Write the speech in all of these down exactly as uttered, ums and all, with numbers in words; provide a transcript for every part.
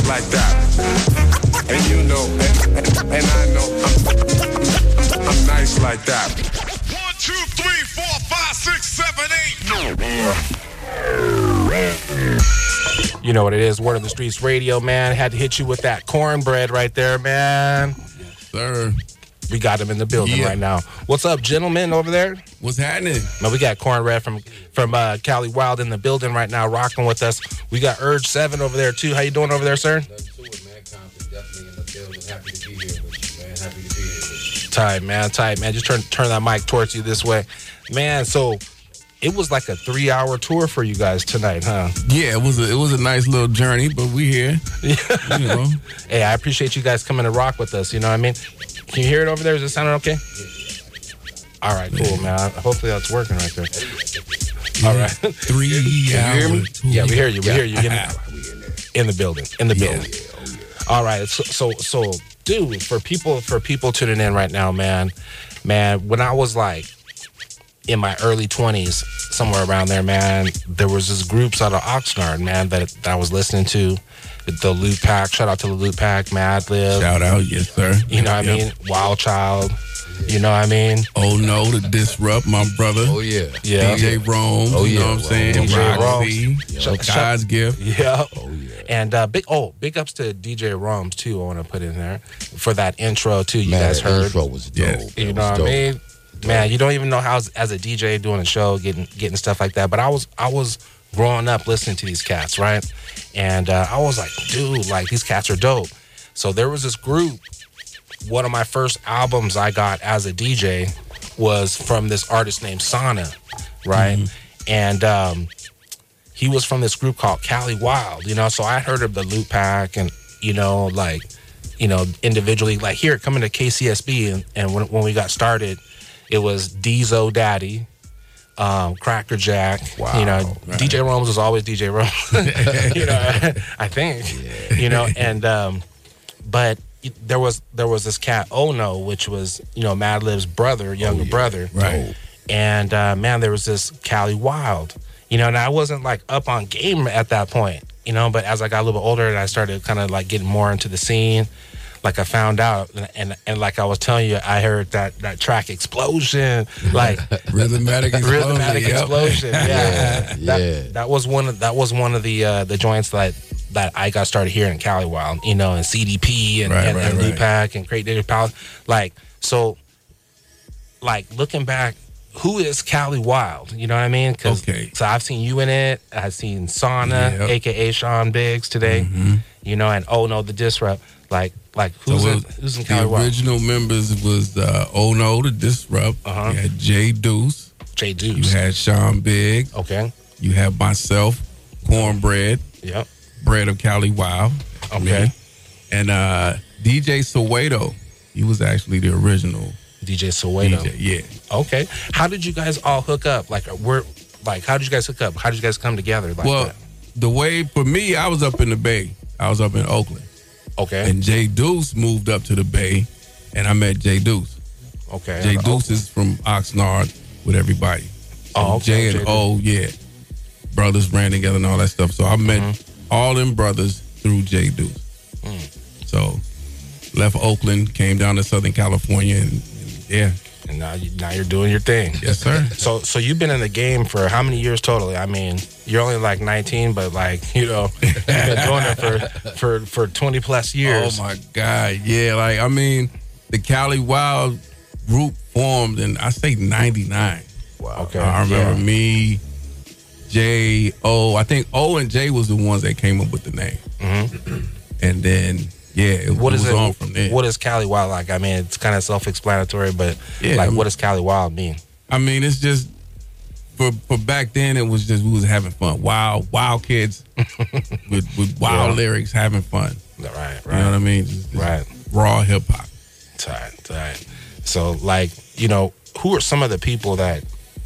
like that. And you know, and, and, and I know I'm, I'm, I'm nice like that. One, two, three, four, five, six, seven, eight. You know what it is, Word on the Streets Radio, man. Had to hit you with that cornbread right there, man. Yes, sir. We got him in the building yeah. right now. What's up, gentlemen, over there? What's happening? Man, we got Cornbread from from uh, Cali Wild in the building right now, rocking with us. We got Urge Seven over there too. How you doing over there, sir? Nothing to it, man. Compton definitely in the building. Happy to be here with you, man. Happy to be here with you. Tight, man. Tight, man. Just turn turn that mic towards you this way, man. So it was like a three hour tour for you guys tonight, huh? Yeah, it was a, it was a nice little journey, but we here. Yeah. You know. Hey, I appreciate you guys coming to rock with us. You know what I mean? Can you hear it over there? Is it sounding okay? All right, cool, man. Hopefully that's working right there. All right. Three Can you hear me? hours. Yeah, we hear you. We Yeah. hear you. In, in the building. In the Yeah. building. All right. So, so, so, dude, for people, for people tuning in right now, man, man, when I was like in my early twenties, somewhere around there, man, there was this groups out of Oxnard, man, that, that I was listening to. The Loot Pack, shout out to the Loot Pack, Madlib. Shout out, yes, sir. You know what Yep. I mean? Wild Child. You know what I mean? Oh no, the Disrupt, my brother. Oh, yeah. Yeah. D J Rome. Oh, You know yeah. what I'm saying? D J Roxy. Shout- God's gift. Yeah. Oh, yeah. And uh, big oh, big ups to D J Romes too. I want to put in there for that intro too. You Man, guys that heard? intro was dope. Yes. You It know was what I dope. mean? Man, you don't even know how as, as a D J doing a show, getting getting stuff like that. But I was I was growing up listening to these cats, right? And uh, I was like, dude, like these cats are dope. So there was this group. One of my first albums I got as a D J was from this artist named Sana, right? Mm-hmm. And um, he was from this group called Cali Wild, you know. So I heard of the Loot Pack and, you know, like, you know, individually, like here coming to K C S B. And, and when, when we got started, it was Deezo Daddy, um, Cracker Jack. Wow. You know, Right. D J Romes was always D J Romes, you know, I think, Yeah. you know, and, um, but there was there was this cat Ono, which was, you know, Madlib's brother, younger Oh, yeah. brother, Right. and uh, man, there was this Cali Wild, you know, and I wasn't like up on game at that point, you know, but as I got a little bit older and I started kind of like getting more into the scene, like I found out, and, and and like I was telling you, I heard that that track Explosion, like Rhythmatic explosion. Rhythmatic yep. Explosion, yeah, Yeah, That, yeah. that was one of that was one of the uh, the joints that that I got started hearing in Cali Wild, you know, and C D P and, Right, and, right, and right. Loot Pack and Crate Digger Palace, like so, like looking back, who is Cali Wild? You know what I mean? 'Cause- Okay. So I've seen you in it. I've seen Sana, Yep. aka Sean Biggs today. Mm-hmm. You know, and oh no, the Disrupt. Like, like who's So in, it- who's in Cali the Wild? original members was uh, Oh No, the Disrupt. Uh-huh. You had Jay Deuce. Jay You Deuce. had Sean Big. Okay. You had myself, Cornbread, Yep. Bread of Cali Wild. Okay. Me. And uh, D J Soweto. He was actually the original D J Soweto. D J. Yeah. Okay. How did you guys all hook up? Like, we're like, how did you guys hook up? How did you guys come together? Like Well, that? the way for me, I was up in the Bay. I was up in Oakland. Okay. And Jay Deuce moved up to the Bay, and I met Jay Deuce. Okay. Jay Deuce is from Oxnard with everybody. Oh, And okay. Jay and Jay Deuce. O, yeah. Brothers ran together and all that stuff. So I met Mm-hmm. all them brothers through Jay Deuce. Mm. So left Oakland, came down to Southern California, and, and yeah. And now, you, now you're doing your thing. Yes, sir. So, so you've been in the game for how many years totally? I mean, you're only like nineteen, but like, you know, you've been doing it for, for, for twenty plus years. Oh my God, yeah. Like I mean, the Cali Wild group formed in I say ninety-nine. Wow. Okay. I remember Yeah. me, Jay, O. I think O and J was the ones that came up with the name, Mhm. and then yeah, it, What it is was it? on from there. What is Cali Wild like? I mean, it's kind of self-explanatory, but Yeah, like, I mean- what does Cali Wild mean? I mean, it's just for for back then. It was just we was having fun, wild, wild kids with with wild Yeah. lyrics, having fun. Right. Right. You know what I mean? Just, just Right. raw hip hop. Tight, tight. So, like, you know, who are some of the people that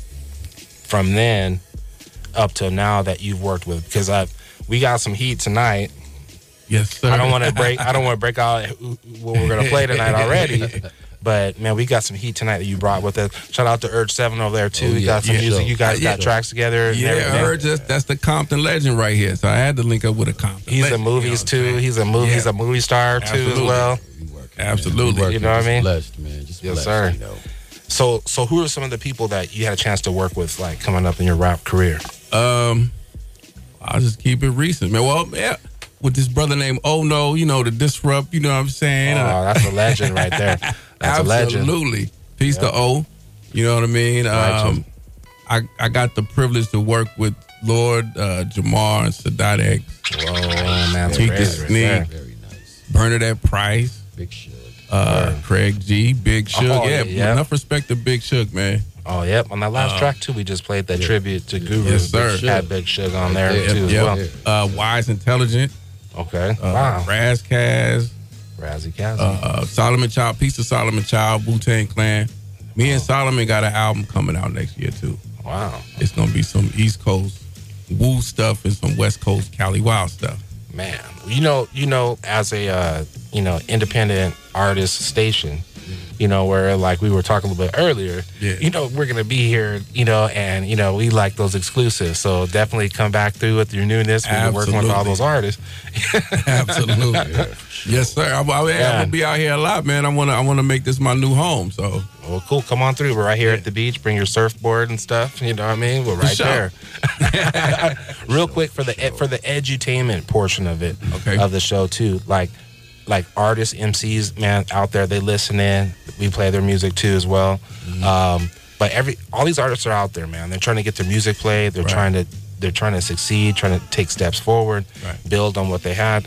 from then up till now that you've worked with? Because I, we got some heat tonight. Yes, sir. I don't want to break. I don't want to break out who- what we're gonna play tonight already. But man, we got some heat tonight that you brought with us. Shout out to Urge Seven over there too. Oh, we yeah. got some Yeah, music. sure. You guys Yeah, got sure. tracks together. And Yeah, everything. I heard just, that's the Compton legend right here. So I had to link up with a Compton. He's legend, in movies you know what I'm too. saying? He's a movie. Yeah. He's a movie star too Absolutely. as well. We working, Absolutely. man. We working. You know what I Just mean? Blessed, man. Just Yes, blessed, sir. You know. So, so who are some of the people that you had a chance to work with, like coming up in your rap career? Um, I'll just keep it recent, man. Well, yeah, with this brother named Oh No, you know, the Disrupt, you know what I'm saying? Oh, that's a legend right there. That's a legend. Absolutely. Peace to O, you know what I mean? Um, I, I got the privilege to work with Lord, uh, Jamar, and Sadat X, Whoa, man, that's Keep the crazy right sneak. there. Very nice. Bernadette Price, Big shit. uh, Craig G, Big Shook. Oh, yeah, yeah. enough respect to Big Shook, man. Oh, yep. On that last track too, we just played that tribute to Guru. Yes, sir. Had Big Shug on there Yep, too as Yep. well. Uh, Wise Intelligent, Okay. uh, Wow. Razkaz, Razzie Kazzy. uh, Solomon Child, Piece of Solomon Child, Wu-Tang Clan. Me and Solomon got an album coming out next year too. Wow. It's gonna be some East Coast Wu stuff and some West Coast Cali Wild stuff. Man, you know, you know, as a uh, you know independent artist station, you know, where like we were talking a little bit earlier, Yeah. you know, we're gonna be here, you know, and you know, we like those exclusives. So definitely come back through with your newness. We've been working with all Absolutely. those artists. Absolutely. Yes, sir. I'm, I'm, I'm Yeah. gonna be out here a lot, man. I wanna I wanna make this my new home. So Well, cool. Come on through. We're right here at the beach. Bring your surfboard and stuff. You know what I mean? We're right sure. there. Real quick for the for the edutainment portion of it, Okay. of the show too. Like like artists, M Cs, man, out there, they listen in. We play their music too as well. Mm-hmm. Um, but every all these artists are out there, man. They're trying to get their music played. They're Right. trying to they're trying to succeed, trying to take steps forward, Right. build on what they had.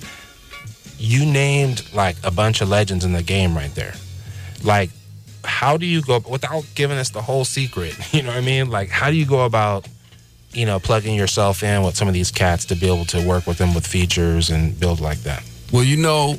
You named like a bunch of legends in the game right there. Like, how do you go without giving us the whole secret? You know what I mean? Like, how do you go about, you know, plugging yourself in with some of these cats to be able to work with them with features and build like that? well, you know,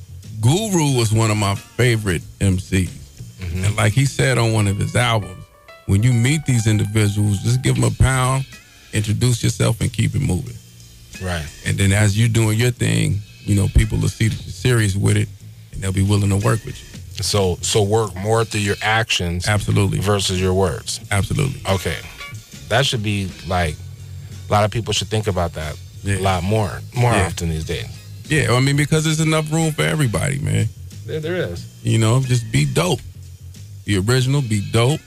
Guru was one of my favorite M Cs. Mm-hmm. And like he said on one of his albums, when you meet these individuals, just give them a pound, introduce yourself, and keep it moving. Right. And then as you're doing your thing, you know, people will see that you're serious with it, and they'll be willing to work with you. So, so work more through your actions Absolutely. versus your words. Absolutely. Okay, that should be like a lot of people should think about that Yeah. a lot more, more Yeah. often these days. Yeah, I mean, because there's enough room for everybody, man. There, there is. You know, just be dope. Be original, be dope.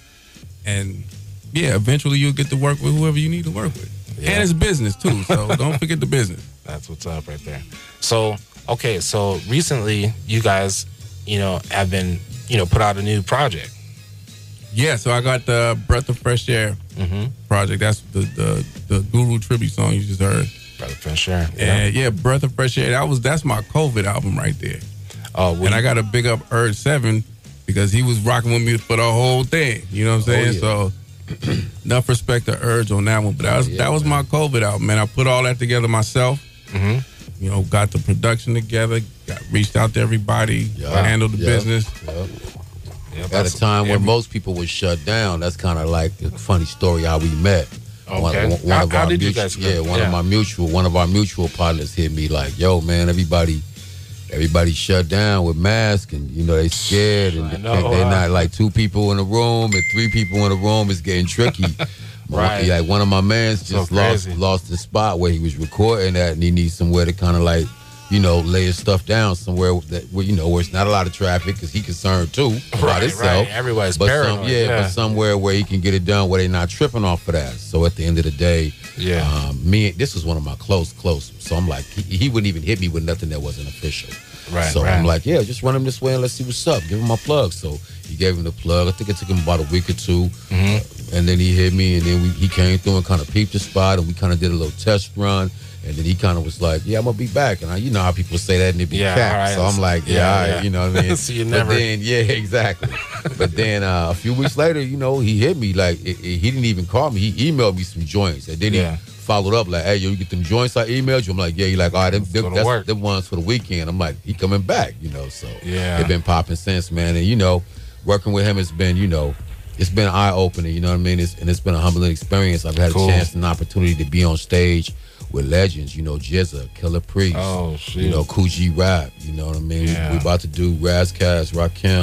And yeah, eventually you'll get to work with whoever you need to work with. Yeah. And it's business too, so don't forget the business. That's what's up right there. So, okay, so recently you guys, you know, have been, you know, put out a new project. Yeah, so I got the Breath of Fresh Air Mm-hmm. project. That's the, the the Guru tribute song you just heard. Brother for sure. And yeah, Breath of Fresh Air. That was that's my COVID album right there. Oh, well, And I got to big up Urge Seven because he was rocking with me for the whole thing. You know what I'm saying? So enough respect to Urge on that one. But that was Yeah, that was my COVID album, man. I put all that together myself. Mhm. You know, got the production together, got reached out to everybody, Yeah. handled the Yeah. business. Yep. yeah, At that's- a time when every- most people were shut down, that's kind of like a funny story how we met. Okay. How- how did you mutual, guys go? yeah, one Yeah. of my mutual, one of our mutual partners hit me like, "Yo, man, everybody, everybody shut down with masks, and you know they scared, and I know, they, they're huh? not like two people in a room and three people in a room. It's getting tricky." Right. Like one of my mans So just lost crazy. lost the spot where he was recording at, and he needs somewhere to kind of like, you know, lay his stuff down somewhere that where you know where it's not a lot of traffic because he concerned too about Right, himself. right. Everybody's but some, paranoid, yeah, yeah. but somewhere where he can get it done where they're not tripping off of that. So at the end of the day, Yeah. um, me this was one of my close, close. So I'm like, he, he wouldn't even hit me with nothing that wasn't official. Right, So right. I'm like, yeah, just run him this way and let's see what's up. Give him my plug. So he gave him the plug. I think it took him about a week or two. Mm-hmm. And then he hit me, and then we, he came through and kind of peeped the spot, and we kind of did a little test run. And then he kind of was like, yeah, I'm going to be back. And I, you know how people say that and it be Yeah, capped. all right. So I'm like, yeah, Yeah, all right, yeah. you know what I mean? So you But never- then, yeah, exactly. But then uh, a few weeks later, you know, he hit me. Like, it, it- he didn't even call me. He emailed me some joints. And then Yeah. he followed up like, hey, yo, you get them joints I emailed you? I'm like, yeah. He like, all right, them, them, Go to that's work. them ones for the weekend. I'm like, he coming back, you know. So Yeah. they've been popping since, man. And, you know, working with him has been, you know, it's been eye-opening, you know what I mean? It's, and it's been a humbling experience. I've had Cool. a chance and an opportunity to be on stage with legends, you know, Jizza, Killer Priest, Oh, shit. you know, Coogee Rap, you know what I mean? Yeah. We, we about to do Razkaz, Rakim,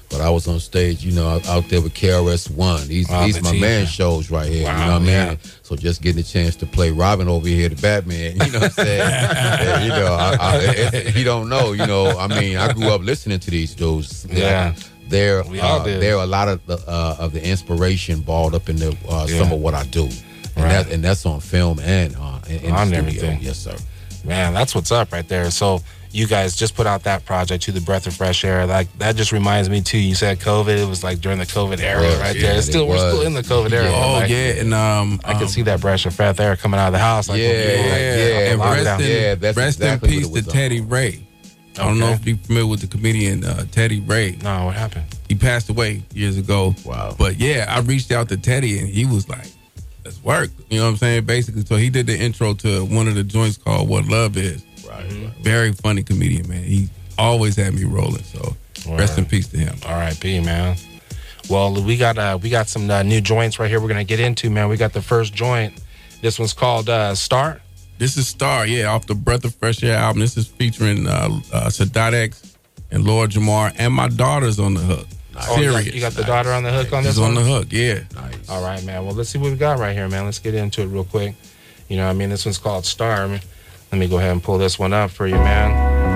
But I was on stage, you know, out, out there with K R S One. These, Wow, these the my team, man man. shows right here. Wow, you know what I mean? yeah. So just getting a chance to play Robin over here, the Batman. You know what I'm saying? Yeah, you know, I, I, if you don't know, you know, I mean, I grew up listening to these dudes. Yeah. They're We all uh, did. they're a lot of the uh, of the inspiration balled up in the uh, Yeah. some of what I do, and Right. that and that's on film and uh, in, in the On studio. everything. Yes, sir. Man, that's what's up right there. So you guys just put out that project, To the Breath of Fresh Air. Like that just reminds me too. You said COVID. It was like during the COVID era, was, right yeah, there. It's it still we're still was. in the COVID era. Yeah. but, Oh like, yeah, and um, I can um, see that breath of fresh air coming out of the house. Like, Yeah, when people, like, yeah, and locked rest down. in, Yeah, that's rest exactly in what peace it was to on. Teddy Ray. I don't know Okay. if you're familiar with the comedian uh, Teddy Ray. No, what happened? He passed away years ago. Wow. But yeah, I reached out to Teddy and he was like, let's work. You know what I'm saying? Basically. So he did the intro to one of the joints called What Love Is. Right. Very funny comedian, man. He always had me rolling. So rest in Word. peace to him. R I P, man. Well, we got uh, we got some uh, new joints right here. We're gonna get into, man. We got the first joint. This one's called uh, Start. This is Star, yeah, off the Breath of Fresh Air album. This is featuring uh, uh, Sadat X and Lord Jamar, and my daughter's on the hook. Oh, you got, Serious. you got the daughter on the hook on this She's on one. the hook, yeah. Nice. All right, man. Well, let's see what we got right here, man. Let's get into it real quick. You know what I mean? This one's called Star. I mean, let me go ahead and pull this one up for you, man.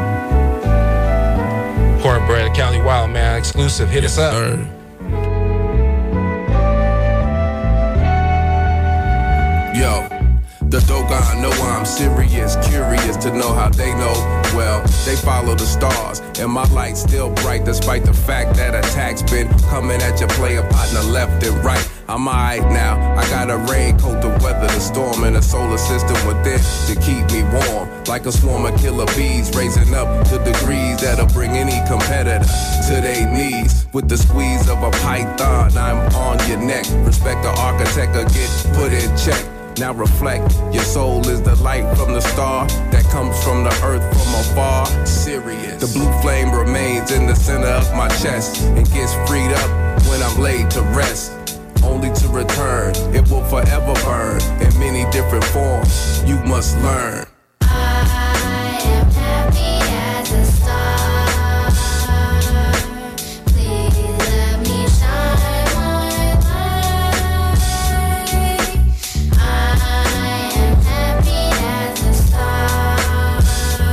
Cornbread, Cali Wild, man. Exclusive. Hit us up. Sir. Yo, the Dogon know I'm serious, curious to know how they know. Well, they follow the stars, and my light's still bright despite the fact that attacks been coming at your player partner left and right. I'm alright now, I got a raincoat to weather the storm and a solar system within to keep me warm. Like a swarm of killer bees, raising up to degrees that'll bring any competitor to their knees. With the squeeze of a python, I'm on your neck. Respect the architect or get put in check. Now reflect, your soul is the light from the star that comes from the earth from afar. Serious. The blue flame remains in the center of my chest and gets freed up when I'm laid to rest. Only to return, it will forever burn in many different forms. You must learn. I am happy as a star. Please let me shine my light. I am happy as a star.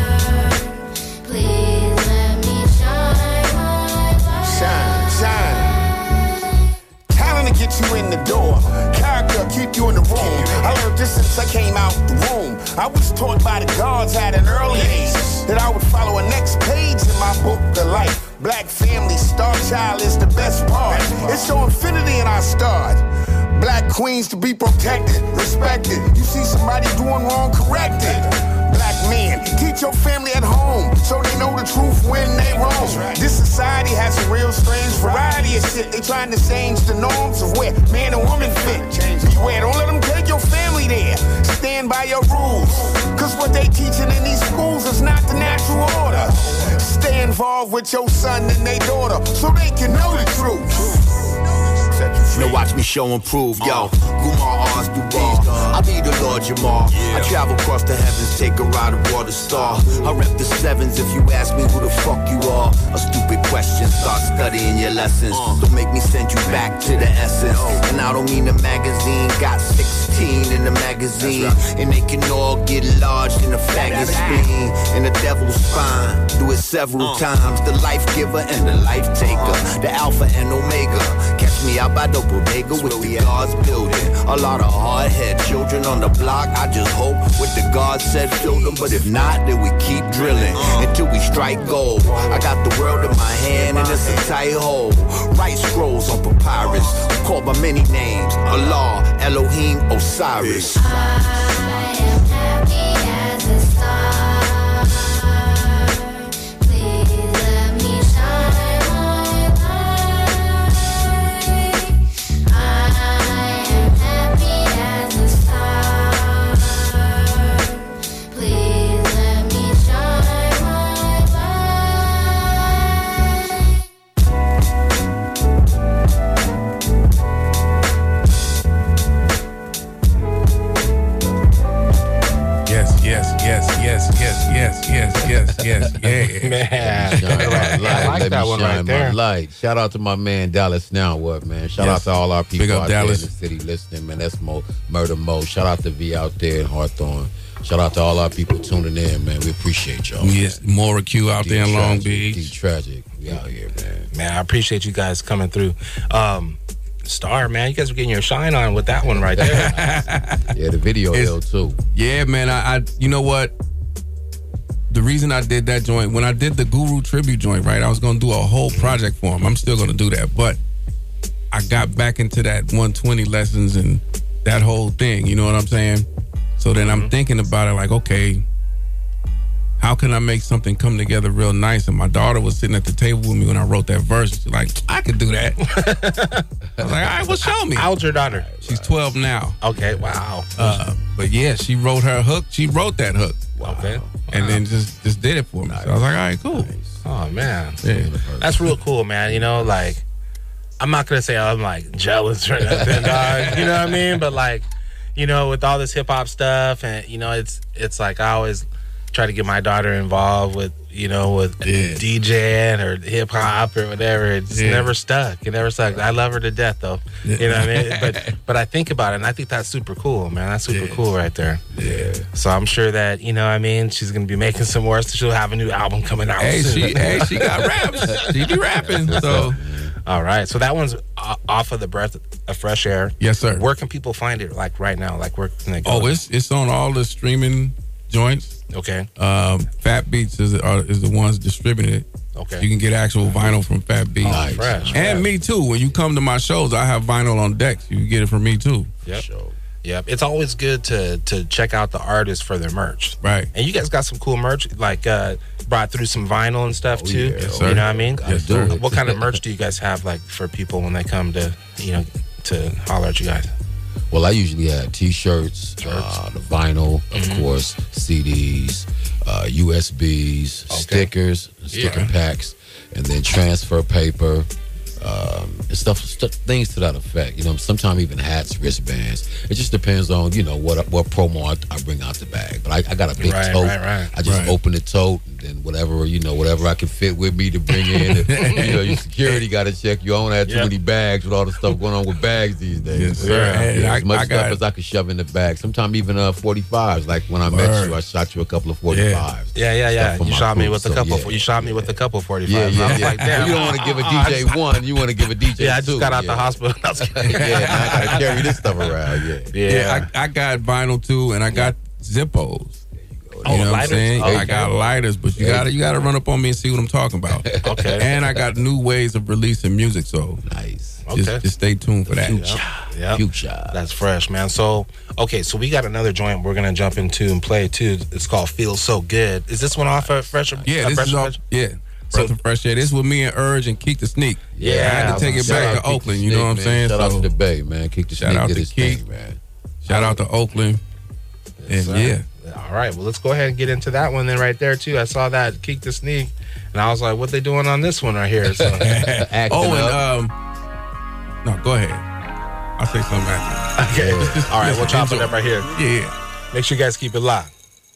Please let me shine my light. Shine, shine. Talent to get you in the door. Character keep you in the room. I learned this since I came out the womb. I was taught by the gods at an early age that I would follow a next page in my book, The Life. Black family, star child is the best part. It's your infinity in our stars. Black queens to be protected, respected. You see somebody doing wrong, correct it. Black men, teach your family at home so they know the truth when they wrong. This society has a real strange variety of shit. They trying to change the norms of where man and woman fit. Beware, don't let them take your family there. Stand by your rules, cause what they teaching in these schools is not the natural order. Stay involved with your son and their daughter so they can know the truth. Now watch me show and prove, yo. Gumar Oz Duval, I be the Lord Jamar. I travel across the heavens, take a ride aboard a star. I rep the sevens if you ask me who the fuck you are. A stupid question, start studying your lessons. Don't make me send you back to the essence. And I don't mean the magazine, got sixteen in the magazine. And they can all get lodged in a faggot spleen. In the devil's spine, do it several times. The life giver and the life taker. The alpha and omega. Catch me out by the bodega with the God's building. A lot of hard-head children on the block. I just hope with the God said fill them. But if not, then we keep drilling until we strike gold. I got the world in my hand and it's a tight hole. Write scrolls on papyrus. I'm called by many names. Allah, Elohim, Osiris. I am happy as a star. Please let me shine my light. I am happy as a star. Please let me shine my light. Yes, yes, yes, yes, yeah. Man, Shine my light. I like Let that me one shine right there. my light. Shout out to my man Dallas Now What, man. Shout Yes. out to all our people Big up out Dallas. there in the city listening, man. That's Mo, Murder Mo. Shout out to V out there in Hawthorne. Shout out to all our people tuning in, man. We appreciate y'all. Yes, Mora Q out there in Long D Beach. Tragic. We out here, man. Man, I appreciate you guys coming through. Um, Star, man, you guys are getting your shine on with that one right there. Yeah, the video It's- ill too. Yeah, man. I, I, you know what? The reason I did that joint, when I did the Guru tribute joint, right? I was gonna do a whole project for him. I'm still gonna do that, but I got back into that one twenty lessons and that whole thing. You know what I'm saying? So then I'm thinking about it, like, okay, how can I make something come together real nice? And my daughter was sitting at the table with me when I wrote that verse. She's like, I could do that. I was like, all right, well, show me. How old's your daughter? She's twelve now. Okay, wow. Uh, but yeah, she wrote her hook. She wrote that hook. Okay. And then just just did it for me. So I was like, all right, cool. Oh, man. Yeah. That's real cool, man. You know, like, I'm not going to say I'm, like, jealous or nothing, dog. You know what I mean? But, like, you know, with all this hip-hop stuff, and, you know, it's it's like I always try to get my daughter involved with, you know, with Yeah. DJing or hip-hop or whatever. It just Yeah. never stuck. It never stuck. I love her to death, though. Yeah. You know what I mean? But but I think about it, and I think that's super cool, man. That's super Yeah. cool right there. Yeah. So I'm sure that, you know what I mean, she's going to be making some more. She'll have a new album coming out Hey, soon. she hey, she got raps. She be rapping. So All right. So that one's o- off of the Breath of Fresh Air. yes, sir. Where can people find it, like, right now? Like, where can they go? Oh, it's it's on all the streaming joints. Okay. Um, Fat Beats is are, is the ones distributing it. Okay. You can get actual vinyl from Fat Beats. Oh, fresh. And me too. When you come to my shows, I have vinyl on decks. You can get it from me too. Yep. Yep. It's always good to to check out the artists for their merch. Right. And you guys got some cool merch, like uh, brought through some vinyl and stuff too. yeah. Yes, sir. You know what I mean? Yes, sir. What kind of merch do you guys have, like, for people when they come to, you know, to holler at you guys? Well, I usually have T-shirts, uh, the vinyl, of Mm-hmm. course, C Ds, uh, U S Bs, stickers, sticker Yeah. packs, and then transfer paper, um, and stuff, stuff, things to that effect. You know, sometimes even hats, wristbands. It just depends on, you know, what what promo I, I bring out the bag. But I, I got a big Right, tote. right, right. I just Right. open the tote, and then whatever, you know, whatever I can fit with me to bring in. you know, your security got to check. You don't have too Yep. many bags with all the stuff going on with bags these days. Yes, sir. Yeah, Hey, I- as much I stuff got- as I could shove in the bag. Sometimes even uh, forty-fives. Like when I met Word. you, I shot you a couple of forty-fives. Yeah, yeah, yeah. Stuff for You my shot me crew, with a so, couple. yeah. You shot me with a couple forty-fives. Yeah, yeah, I was yeah. like, damn. you don't want to give a I- D J one. You want to give a D J Yeah, I two. just got out yeah. the hospital. I was kidding. Yeah, now I got to carry this stuff around. Yeah. Yeah. Yeah, I, I got vinyl too, and I got Zippos. Oh, You know what I'm lighters? saying? Okay. I got lighters, but you gotta you gotta run up on me and see what I'm talking about. Okay. And I got new ways of releasing music, so Nice. just, Okay. just stay tuned for that. Future. Yep. Future. That's fresh, man. So, okay, so we got another joint we're gonna jump into and play too. It's called "Feel So Good." Is this one off of Fresh? Yeah, uh, this Fresh is all, Fresh? yeah. Breath of Fresh Air. This with me and Urge and Keek the Sneak. Yeah, I had to take it Shout back out to Keek the Oakland. You Snake, know what I'm man. saying? Shout out So, to the Bay, man. Keek the shout Snake out did to his Keek. thing, man. shout out to Oakland. And yeah, All right, well, let's go ahead and get into that one then right there too. I saw that Keek the Sneak, and I was like, what they doing on this one right here? So, Acting oh, and up. um, no, go ahead. I'll say something after. okay. All right, we'll chop it Enjoy. up right here. Yeah. Make sure you guys keep it locked.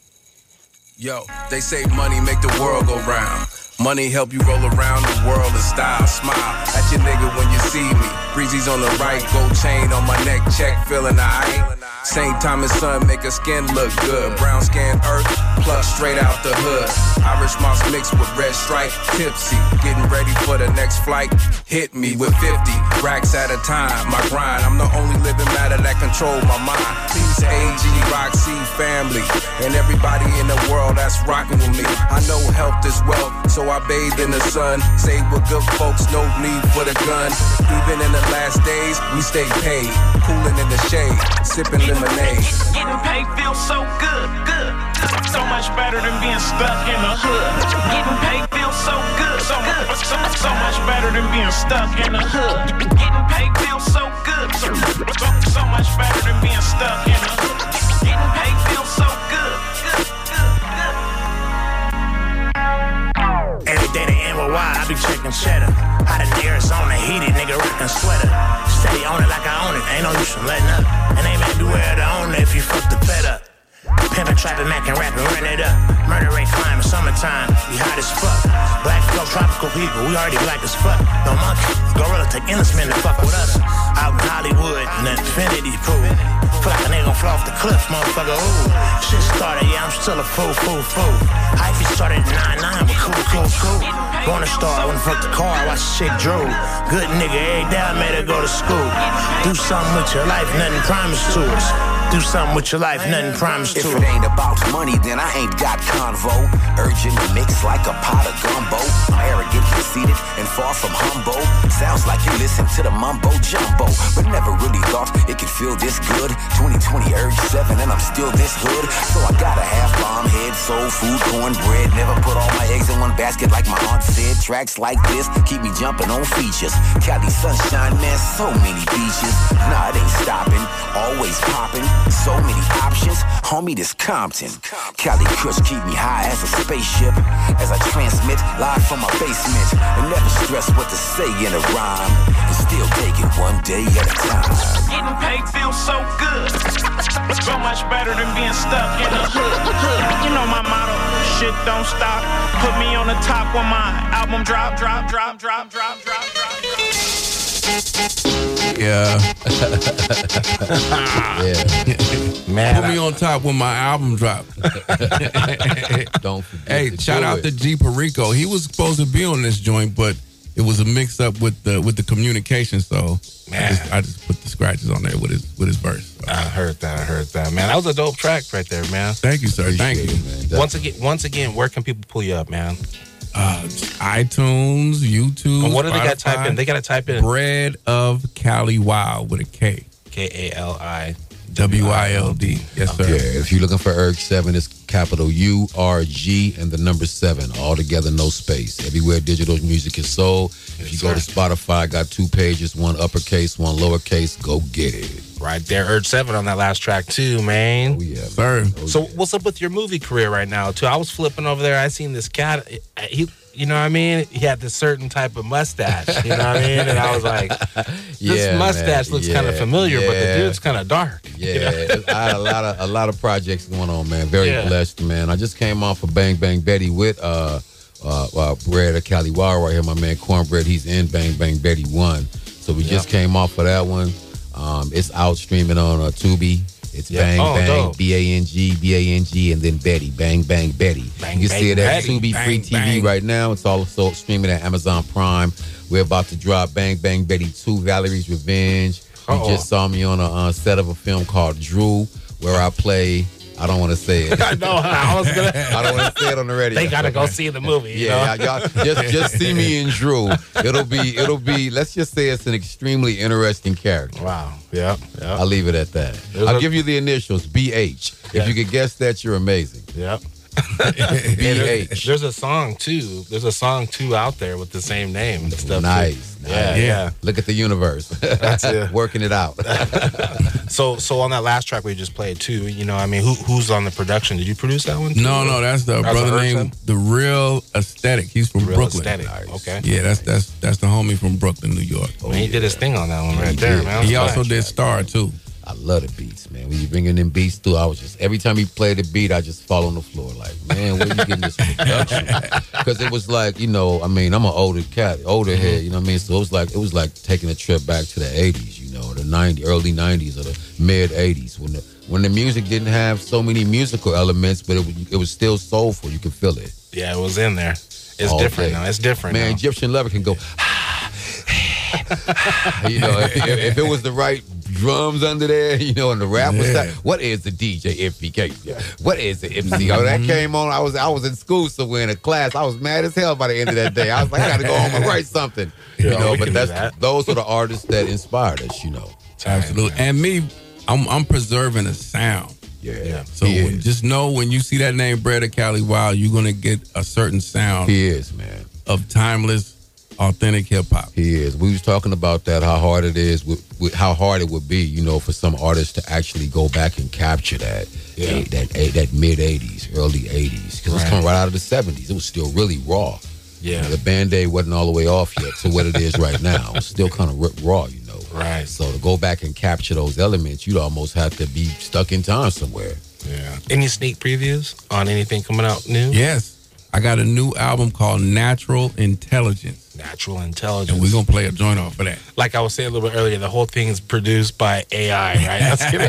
Yo, they say money make the world go round. Money help you roll around the world in style. Smile at your nigga when you see me. Breezy's on the right, gold chain on my neck, check, feeling aight. Same time as sun make her skin look good. Brown skin earth, plucked straight out the hood. Irish moss mixed with red stripe, tipsy. Getting ready for the next flight. Hit me with fifty racks at a time. My grind, I'm the only living matter that control my mind. Peace, A G, Roxy, family, and everybody in the world that's rocking with me. I know health is wealth, so I bathe in the sun. Say with good folks, no need for the gun. Even in the last days, we stay paid. Cooling in the shade, sipping lemonade. Getting paid feels so good, good. So much better than being stuck in the hood. Getting paid feels so good, so good. So, so much better than being stuck in the hood. Getting paid feels so good, so, so, so much better than being stuck in the hood. Getting paid feels so good, good, good, good. Every day to N Y, I be checking cheddar. Hot in the Arizona, heated, nigga rockin' sweater. Steady on it like I own it, ain't no use in letting up. And ain't man beware to own it if you fuck the fed up. Pimpin', trappin', mackin', rappin', run it up. Murder rate climbing, summertime, we hot as fuck. Black folk, tropical people, we already black as fuck. No monkey, gorilla take endless men to fuck with us. Out in Hollywood, in the infinity pool. Feel like a nigga gon' fall off the cliff, motherfucker, ooh. Shit started, yeah, I'm still a fool, fool, fool. Hyphy started at nine nine, but cool, cool, cool. Born a star, I wouldn't fuck the car, I watch the shit drool. Good nigga, every day I made her go to school. Do something with your life, nothing promised to us. Do something with your life, nothing promised to If us. it ain't about money, then I ain't got convo. Urgent mix like a pot of gumbo. I'm arrogant, conceited, and far from humble. Sounds like you listen to the mumbo jumbo, but never really thought it could feel this good. twenty twenty urge seven, and I'm still this hood. So I gotta have bomb head, soul food, cornbread. Never put all my eggs in one basket like my aunt said. Tracks like this keep me jumping on features. Cali sunshine, man, so many beaches. Nah, it ain't stopping, always popping. So many options, homie, this Compton. Cali Kush keep me high as a spaceship as I transmit live from my basement. And never stress what to say in a rhyme, and still take it one day at a time. Getting paid feels so good. So much better than being stuck in the hood. You know my motto, shit don't stop. Put me on the top when my album drop, drop, drop, drop, drop, drop, drop, drop. Yeah. Yeah. Man, Put me on top when my album dropped. Don't forget. Hey, to shout do out it. to G Perico. He was supposed to be on this joint, but it was a mix up with the with the communication. So I just, I just put the scratches on there with his with his verse. I heard that. I heard that, man. That was a dope track right there, man. Thank you, sir. Thank you. Appreciate it, man. Once again, once again, where can people pull you up, man? Uh, iTunes, YouTube. And what do they got to Spotify. type in? They got to type in Bread of Cali Wild with a K. K A L I W I L D. Yes, sir. Yeah, if you're looking for Urge seven, it's capital U R G and the number seven, all together, no space. Everywhere digital music is sold. If you go to Spotify, I got two pages, one uppercase, one lowercase. Go get it. Right there, Urge seven on that last track too, man. Oh, yeah. Sir. So what's up with your movie career right now too? I was flipping over there. I seen this cat. He, you know what I mean? He had this certain type of mustache. You know what I mean? And I was like, this Yeah, mustache man. looks Yeah, kind of familiar, but the yeah. dude's kind of dark. Yeah, you know? I had a lot of a lot of projects going on, man. Very Yeah. blessed, man. I just came off of Bang Bang Betty with uh uh, uh Bread of Cali Wild right here. My man Cornbread, he's in Bang Bang Betty one. So we just came off of that one. Um, it's out streaming on uh, Tubi. It's Yeah. Bang Oh, Bang dope. B A N G B A N G and then Betty Bang Bang Betty. Bang, you can see it Bang, at Betty. Tubi Bang, Free T V bang. right now. It's also streaming at Amazon Prime. We're about to drop Bang Bang Betty two, Valerie's Revenge. You Uh-oh. just saw me on a uh, set of a film called Drew, where I play. I don't want to say it. I know. I was gonna. I don't want to say it on the radio. They gotta go see the movie. You Yeah, know? y'all, y'all just just see me in Drew. It'll be it'll be. Let's just say it's an extremely interesting character. Wow. Yep. Yep. I'll leave it at that. There's I'll a- give you the initials B H. Yeah. If you could guess that, you're amazing. Yep. B H. There's a song too. There's a song too out there with the same name and stuff. too. Nice. Yeah, nice. yeah. Look at the universe. That's it. Working it out. So, so on that last track we just played too, you know, I mean, who who's on the production? Did you produce that one? Too? No, no, that's the That's brother a named The Real Aesthetic. He's from Real Brooklyn. Aesthetic. Okay. Yeah, that's that's that's the homie from Brooklyn, New York. Man, he did his thing on that one right He there, did. man. He That's also fine. did Star too. I love the beats, man. When you bringing in beats through, I was just every time he played the beat, I just fall on the floor like, man, where you getting this production? Because it was like, you know, I mean, I'm an older cat, older head, you know what I mean? So it was like it was like taking a trip back to the eighties, you know, the nineties, early nineties or the mid eighties when the when the music didn't have so many musical elements, but it was, it was still soulful. You could feel it. Yeah, it was in there. It's All different day. now. It's different Man, now. Egyptian Lover can go. You know, if, if, if it was the right drums under there, you know, and the rap was Yeah. that. What is the D J M P K? What is the M C? Oh, that came on. I was I was in school somewhere in a class. I was mad as hell by the end of that day. I was like, I got to go home and write something. You Yeah, know, we but can do that's that. those are the artists that inspired us. You know. Absolutely. And me, I'm I'm preserving a sound. Yeah. Yeah. So he when, is. just know when you see that name Bread of Cali Wild, you're gonna get a certain sound He is, man. of timeless, authentic hip hop. He is. We was talking about that, how hard it is, with, with how hard it would be, you know, for some artists to actually go back and capture that, Yeah. eh, that eh, that mid eighties, early eighties, because it's Right. coming right out of the seventies. It was still really raw. Yeah. The Band-Aid wasn't all the way off yet to what it is right now. It's still kind of raw, you know. Right. So to go back and capture those elements, you'd almost have to be stuck in time somewhere. Yeah. Any sneak previews on anything coming out new? Yes. I got a new album called Natural Intelligence. Natural Intelligence. And we're going to play a joint off of that. Like I was saying a little bit earlier, the whole thing is produced by A I, right? That's kidding.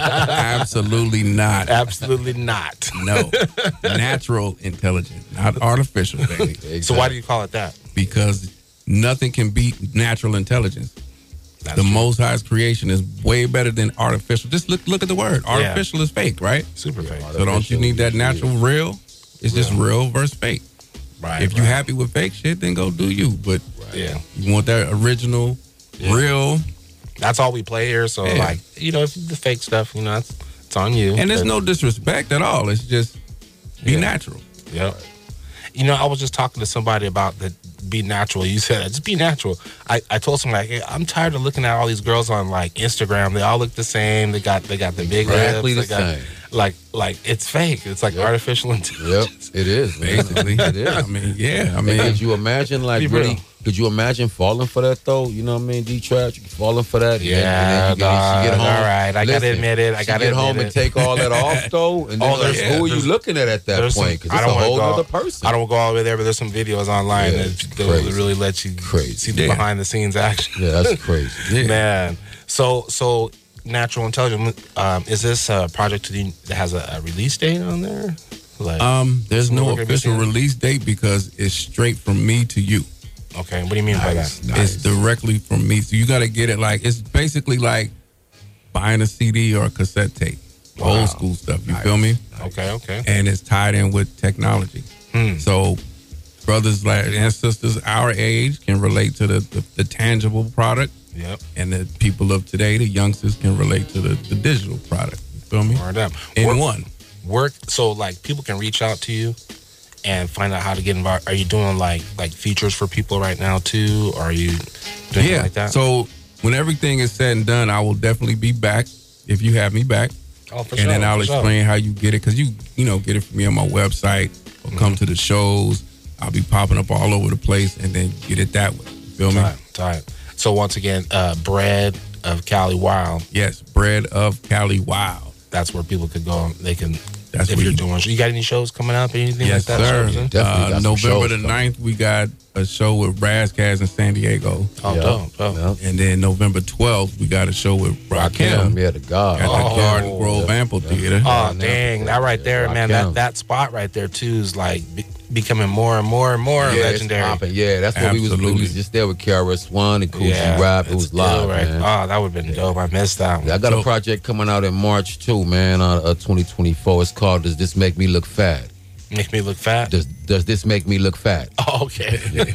Absolutely not. Absolutely not. No. Natural intelligence, not artificial, baby. Exactly. So why do you call it that? Because nothing can beat natural intelligence. That's the true. Most High's creation is way better than artificial. Just look look at the word. Artificial yeah. is fake, right? Super fake. So don't you need that natural real? It's real. Just real versus fake. Right. If right. you're happy with fake shit, then go do you. But right. yeah, you want that original, yeah. real. That's all we play here. So yeah. like, you know, if the fake stuff, you know, it's, it's on you. And there's no disrespect at all. It's just be yeah. natural. Yep. You know, I was just talking to somebody about the be natural. You said just be natural. I, I told somebody, hey, I'm tired of looking at all these girls on like Instagram. They all look the same. They got they got the big exactly lips. the they got, same. Like like it's fake. It's like yep. artificial intelligence. Yep, it is. Basically, it is. I mean, yeah. I mean, and could you imagine like really? Could you imagine falling for that though? You know what I mean, D-Trap, you falling for that? Yeah, and then, and then you get, you get home. All right, I gotta admit it. I gotta get admit home it. and take all that off though. And then oh, like, yeah, who are you looking at at that point? Because it's a whole other person. I don't go all the way there, but there's some videos online yeah, that that really let you crazy. see the yeah. behind the scenes action. Yeah, that's crazy, yeah. man. So so. Natural Intelligence. Um, is this a project that has a, a release date on there? Like, um, there's no official release date because it's straight from me to you. Okay, what do you mean nice, by that? Nice. It's directly from me, so you got to get it. Like it's basically like buying a C D or a cassette tape, wow. old school stuff. You nice. Feel me? Okay, okay. And it's tied in with technology. Hmm. So brothers like and sisters our age can relate to the, the, the tangible product. Yep. And the people of today, the youngsters, can relate to the, the digital product. You feel me? Word up. In work, one. Work. So, like, people can reach out to you and find out how to get involved. Are you doing, like, like features for people right now, too? Or are you doing yeah. like that? So, when everything is said and done, I will definitely be back if you have me back. Oh, for and sure. then I'll for explain sure. how you get it. Because you, you know, get it from me on my website or mm-hmm. come to the shows. I'll be popping up all over the place and then get it that way. You feel me? Tight, tight. So once again, uh, Bread of Cali Wild. Yes, Bread of Cali Wild. That's where people could go. They can. That's if what you're you doing. You got any shows coming up? Anything yes, like that? Sir. Definitely uh, November the ninth, we got a show with Razzcast in San Diego. Oh, yep. dope, dope. Yep. And then November twelfth, we got a show with Rakim. Yeah, the God. At oh, the Garden Grove yeah. Amphitheater. Oh, dang. That right there, yeah, man. That, that spot right there, too, is like be, becoming more and more and more yeah, legendary. It's yeah, that's what we was, we was just there with K R S One and Cool yeah, Rap. It was live, right. man. Oh, that would have been dope. I missed that one. Yeah, I got dope. a project coming out in March, too, man, uh, uh, twenty twenty-four. It's called Does This Make Me Look Fat? Make me look fat? Does Does this make me look fat? Oh, okay.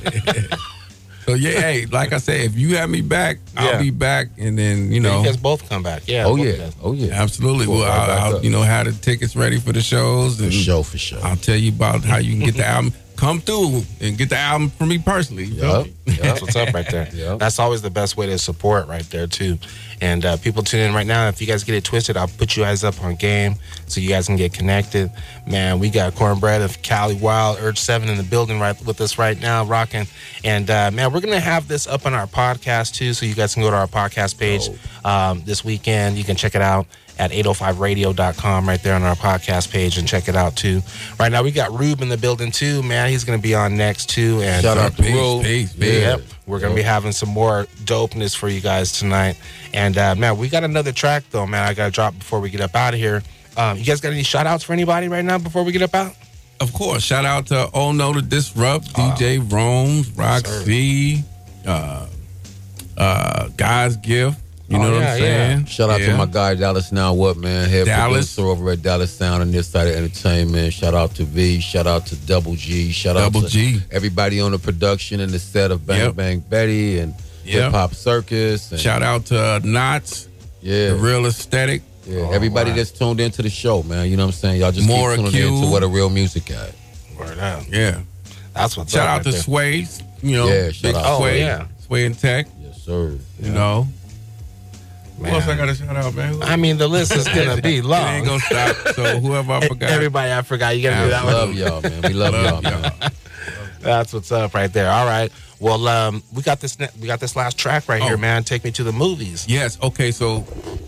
So, yeah, hey, like I said, if you have me back, yeah. I'll be back. And then, you know. You guys both come back. Yeah. Oh, yeah. Oh, yeah. Absolutely. Well, I'll, I'll you know, have the tickets ready for the shows. And for sure, for sure. I'll tell you about how you can get the album. Come through and get the album from me personally. Yep. Yep. That's what's up right there. Yep. That's always the best way to support right there, too. And uh, people tune in right now. If you guys get it twisted, I'll put you guys up on game so you guys can get connected. Man, we got Cornbread of Cali Wild, Urge seven in the building right with us right now, rocking. And, uh, man, we're going to have this up on our podcast, too, so you guys can go to our podcast page oh. um, this weekend. You can check it out at eight oh five radio dot com right there on our podcast page and check it out, too. Right now, we got Rube in the building, too, man. He's going to be on next, too. And shout out to Rube. Yep. We're going to be having some more dopeness for you guys tonight. And, uh, man, we got another track, though, man, I got to drop before we get up out of here. Um, you guys got any shout-outs for anybody right now before we get up out? Of course. Shout out to Oh No to Disrupt, uh, D J Rome's, Roxy, uh, uh, God's Gift. You know oh, yeah, what I'm saying? Yeah. Shout out yeah. to my guy Dallas Now What, man. Head Dallas. producer over at Dallas Sound and this side of entertainment. Shout out to V. Shout out to Double G. Shout Double out to G. everybody on the production and the set of Bang yep. Bang Betty and yep. Hip Hop Circus. And shout out to uh, Knots. Yeah. The Real Aesthetic. Yeah. Oh, everybody wow. that's tuned into the show, man. You know what I'm saying? Y'all just More keep tuning into what a real music at. Word out. Yeah. That's what's shout up. out right to there. Sway. You know, yeah, shout Big out. Sway. Oh, yeah. Sway and Tech. Yes, sir. You yeah. know. Man. Who else I got to shout out, man? I mean, the list is going to be long. It ain't going to stop. So whoever I forgot. Everybody I forgot. You got to do that one. one. We love y'all, man. We love, love y'all, man. That's what's up right there. All right. Well, um, we got this we got this last track right oh. here, man. Take me to the movies. Yes. Okay. So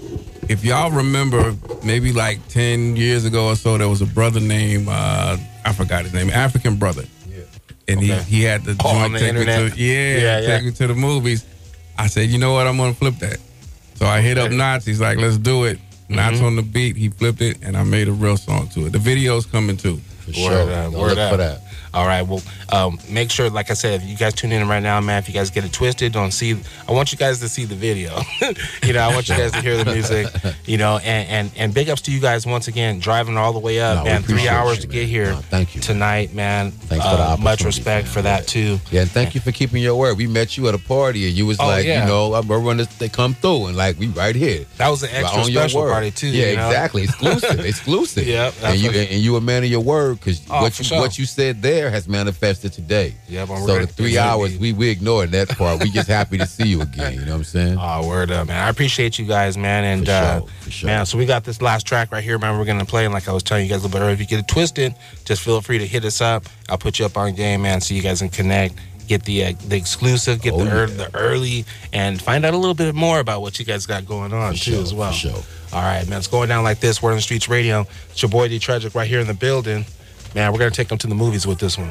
if y'all remember, maybe like ten years ago or so, there was a brother named, uh, I forgot his name, African Brother. Yeah. And Okay. he, he had the Oh, on joint the take me internet? to, yeah, Yeah, yeah. take me to the movies. I said, you know what, I'm going to flip that. So I hit up Knots. He's like, let's do it. Knots Mhm. on the beat. He flipped it, and I made a real song to it. The video's coming too. For Word sure. up, Don't word look up. for that. All right. Well, um, make sure, like I said, if you guys tune in right now, man, if you guys get it twisted, don't see. I want you guys to see the video. you know, I want you guys to hear the music. You know, and and and big ups to you guys once again, driving all the way up, No, we man. Three appreciate hours you, to man. get here. No, thank you. Tonight, man. Thanks for the Uh, Much opportunity, respect man. for that too. Yeah, and thank you for keeping your word. We met you at a party, and you was Oh, like, yeah. you know, I'm running this. They come through, and like we right here. That was an Right extra on your special word. party too. Yeah, you know? exactly. Exclusive, exclusive. Yep, and you that's- and you a man of your word because Oh, what for you sure. what you said there has manifested today. Yep, I'm So ready. the three Exactly. hours we we ignored that part. We just happy to see you again. You know what I'm saying? Oh, word up, man. I appreciate you guys, man. And, For uh, sure, for sure. man, so we got this last track right here, man. We're going to play. And like I was telling you guys a little bit earlier, if you get it twisted, just feel free to hit us up. I'll put you up on game, man, so you guys can connect, get the uh, the exclusive, get Oh, the, ear yeah. the early, and find out a little bit more about what you guys got going on, For too, sure, as well. for sure. All right, man. It's going down like this. Word on the Streets Radio. It's your boy, D Tragic, right here in the building. Man, we're going to take them to the movies with this one.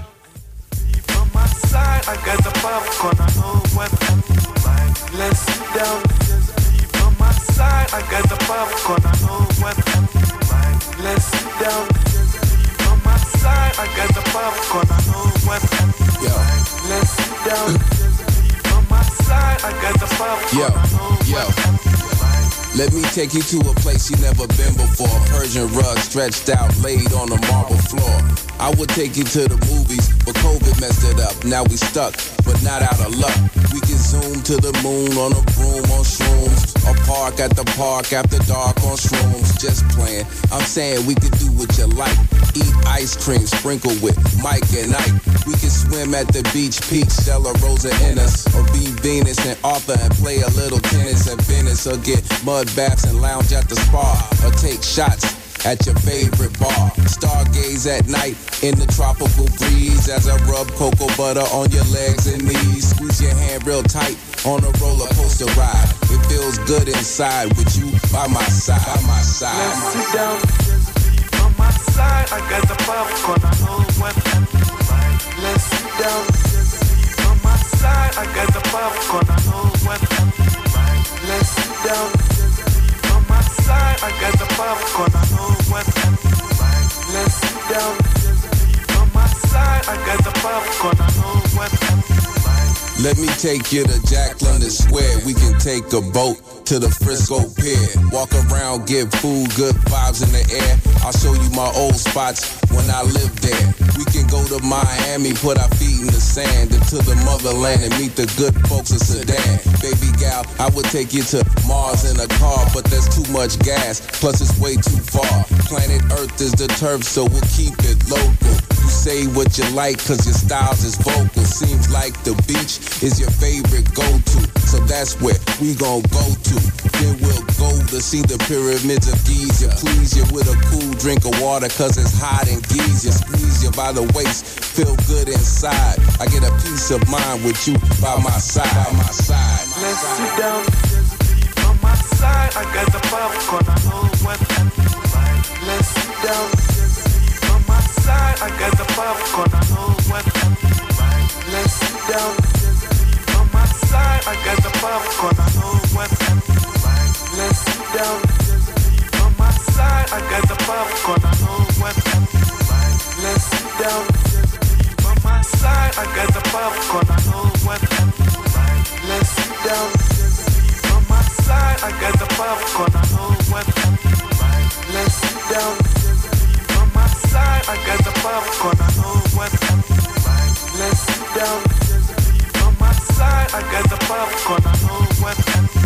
On my side, I got the popcorn, I know what I'm like. Let's sit down, just leave on my side. I got the popcorn, I know what I'm like. Let's sit down, just leave on my side. I got the popcorn, I know what I'm like. Let's sit down, just leave on my side. I got the popcorn, Yo, I know yo. what I'm like. Let me take you to a place you never been before. Persian rug stretched out, laid on the marble floor. I would take you to the movies, but COVID messed it up. Now we stuck, but not out of luck. We can zoom to the moon on a broom on shrooms. Or park at the park after dark on shrooms. Just playing. I'm saying we could do what you like. Eat ice cream, sprinkle with Mike and Ike. We can swim at the beach, peach, Stella Rosa Ennis. Or be Venus and Arthur and play a little tennis at Venice. Or get mud baths and lounge at the spa. Or take shots at your favorite bar. Stargaze at night in the tropical breeze as I rub cocoa butter on your legs and knees. Squeeze your hand real tight on a roller coaster ride. It feels good inside with you by my side. By my side. Let's sit down, just leave on my side. I got the popcorn, I know what I'm like. Let's sit down, just leave on my side. I got the popcorn, I know what I'm like. Let's sit down, just leave on my side. I got the popcorn, I know what I'm like. Let's sit down, just leave on my side. I got the popcorn, I know what I'm like. Let me take you to Jack London Square. We can take a boat to the Frisco Pier. Walk around, give food, good vibes in the air. I'll show you my old spots when I lived there. We can go to Miami, put our feet in the sand, into the motherland and meet the good folks in Sudan. Baby gal, I would take you to Mars in a car, but there's too much gas, plus it's way too far. Planet Earth is the turf, so we'll keep it local. You say what you like, cause your styles is vocal. Seems like the beach is your favorite go-to, so that's where we gon' go to. Then we'll go to see the pyramids of Giza. Please you with a cool drink of water, cause it's hot in Giza. Squeeze you by the waist, feel good inside. I get a peace of mind with you by my side. By my side. Let's sit down, just leave on my side. I got the popcorn, I know what I'm like. Let's sit down, just leave on my side. I got the popcorn, I know what I'm like. Let's sit down, just leave on my side. I got the popcorn, I know what I'm like. Let's sit down, just leave on my side. I got the popcorn, I know what I'm like. Let's sit down, just leave on my side. I got the popcorn, I know what I'm like. Let's sit down, just leave on my side. I got the popcorn, I know what I'm like. Let's sit down, just leave on my side. I got the popcorn, I know what I'm like. Let's sit down, just leave on my side. I got the popcorn, I know what I'm like.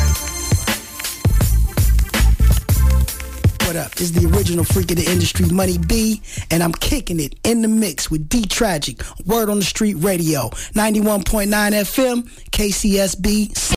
What up? It's the original freak of the industry, Money B, and I'm kicking it in the mix with D Tragic, Word on the Street Radio, ninety-one point nine F M, K C S B.